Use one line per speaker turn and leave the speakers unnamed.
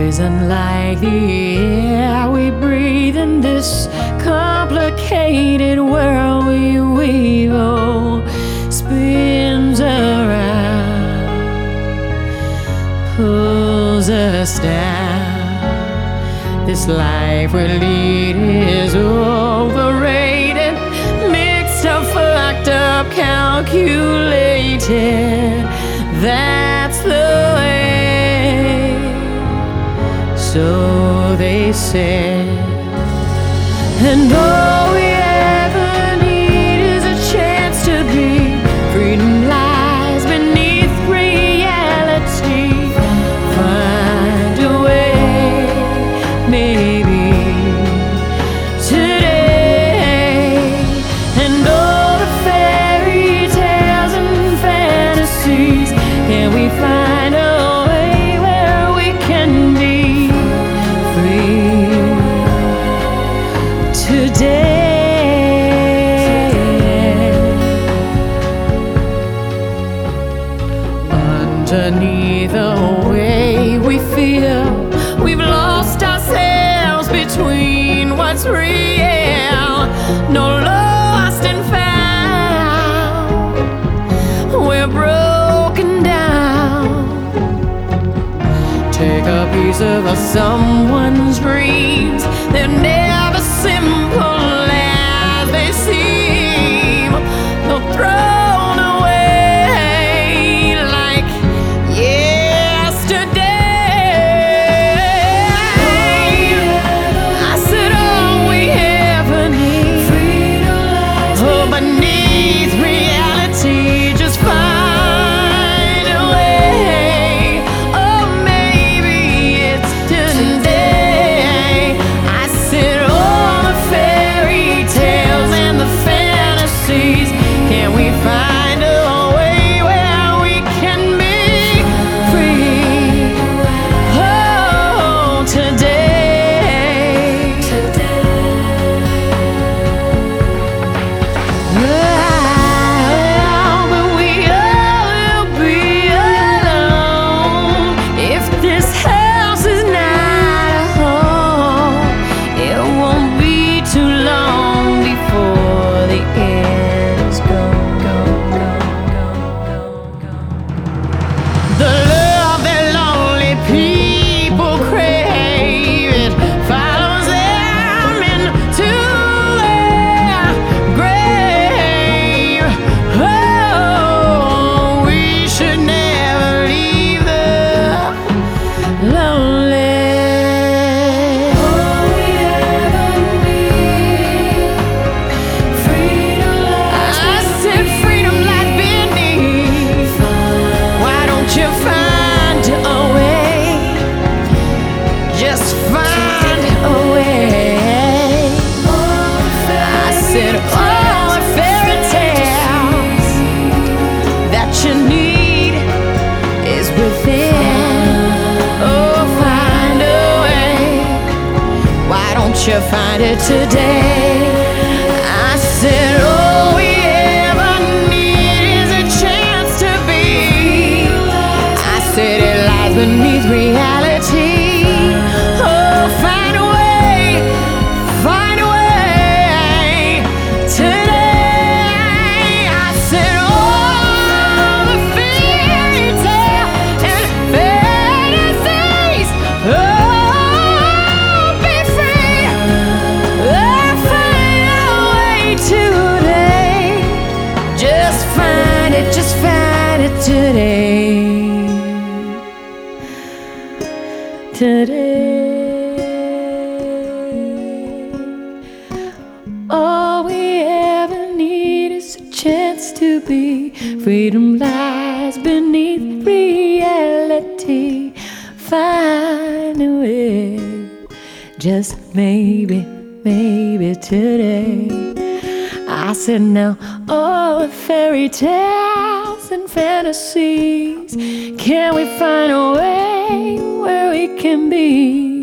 poison like the air we breathe in this complicated world we weave. Oh, spins around, pulls us down. This life we lead is overrated, mixed up, fucked up, calculated. That's the way, so they said. And all we ever need is a chance to be. Freedom lies beneath reality. Find a way, maybe today. And all the fairy tales and fantasies, can we find a way where we can be free today? Underneath the way we feel, we've lost ourselves between what's real. No lost and found, we're broken down. Take a piece of someone's dreams, they're never simple as they seem. They're thrown away like yesterday. I said all we ever need, oh, beneath reality, just find a way. Oh, maybe it's today. I said all the fairy tales and the fantasies, can we find a way where we can be free? Oh, today. Oh, but we all will be alone if this house is not a home. It won't be too long before the end's gone. The love that lonely people crave, it follows them into their grave. Oh, we should never leave the lonely. All we ever need, freedom lies. I said freedom lies beneath. Why don't you find a way? Just find a way. I said all the fairy tales that you need is within. Oh, find a way. Why don't you find it today? I said all we ever need is a chance to be. I said it lies beneath reality. Oh, find a way, find a way today. I said all the fairy tales and fantasies, oh, be free. Oh, find a way today. Just find it today. All we ever need is a chance to be. Freedom lies beneath reality. Find a way, just maybe today. I said now all the fairy tales and fantasies, can we find a way where we can be